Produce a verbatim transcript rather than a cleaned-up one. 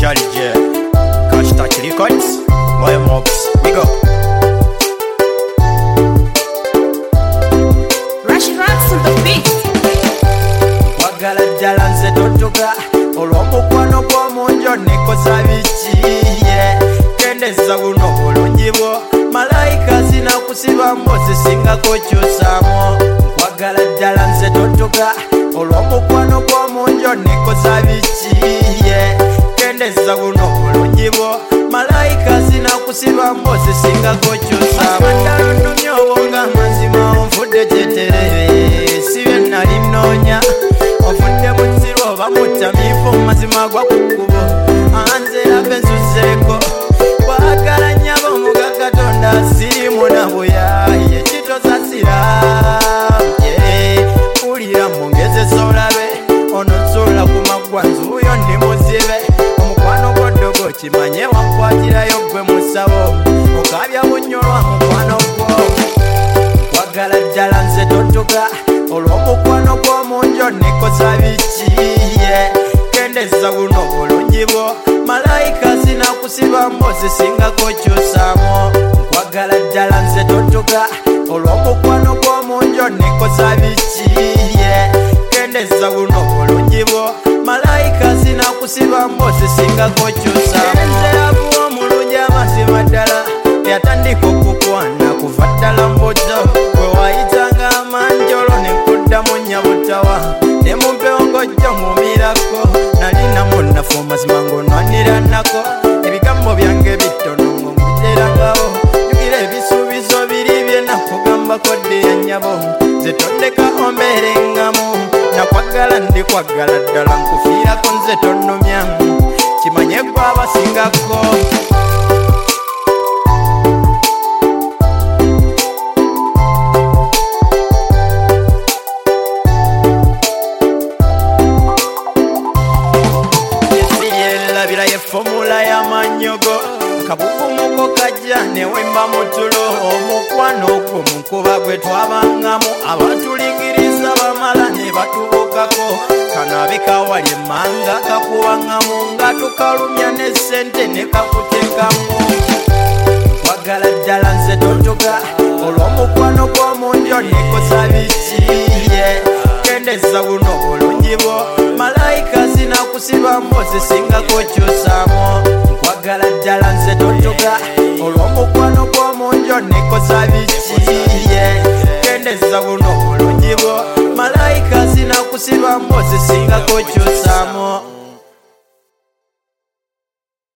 Charlie J, Cash Touch Records, Moya Mobs, we go. Rush Rats on the beat. Wagala jalanze totuga, olw'omukwano gw'omunjo nekosa biki, kendeza buno bulungi bwo, malayika zinakusiba mbozi singako kyusaamu. Wagala jalanze totuga, olw'omukwano gw'omunjo nekosa biki, kendeza buno bulungi bwo, malayika zinakusiba mbozi singako kyusaamu. Amadala ndumya obonga mazima onfudde kyeterere, si bye nali nnoonya. Ofudde muziro bamutamiifu mazima gwa kukubo, anze abe nsuzeeko. Kwagala nnyabo muga Katonda sirimu na buyaye kitosasira. Pulira mungezesa olabe, ono nsuula ku maggwa nzuuyo ndi muzibe. Omukwano gw'oddogo kimanye wankwatirayo gwe musabo, okabya bunyolwa mukwano gwo. Kwagala ddala nze totuga, olw'omukwano gw'omunjo nekosa biki, kendeza buno bulungi bwo, malayika zinakusiba mbozi singako kyusaamu. Nkwagala ddala nze totuga, olw'omukwano gw'omunjo nekosa biki, kendeza buno bulungi bwo, malayika zinakusiba mbozi singako kyusaamu. Nzerabu omulungi amazima ddala, yatandika okukwana kuva ddala mbuto, bwe wayitanga amanjolo nekuddamu nyabutawa, ne mu mpewo ng'ojja mumirako, nalina munnafu mazima ng'onwanira nako. Ebigambo byange bitono ng'omuterangawo, jjukira ebisuubizo biri bye nakugambako dde ya nnyabo, nze tondeka ombeerengamu. Nakwagala ndikwagala ddala nkufiirako nze tonnumya, kimanye gwe abasingako. Fomula ya manyogo kabukumuko kajja newemba mutulo, omukwano ogwo munkuba gwe twabangamu, abatulingiriza bamala ne batubukako, kanabe kawali manga kakuwangamu, nga tukalumya ne sente ne kakuteekamu. Wagala ddala nze totuga, olw'omukwano gw'omunjo nekosa biki, kendeza buno bulungi bwo, malayika zinakusiba mbozi singako kyusaamu. Nkwagala ddala nze totuga, olw'omukwano gw'omunjo nekosa biki, kendeza buno bulungi bwo, malayika zinakusiba mbozi singako kyusaamu.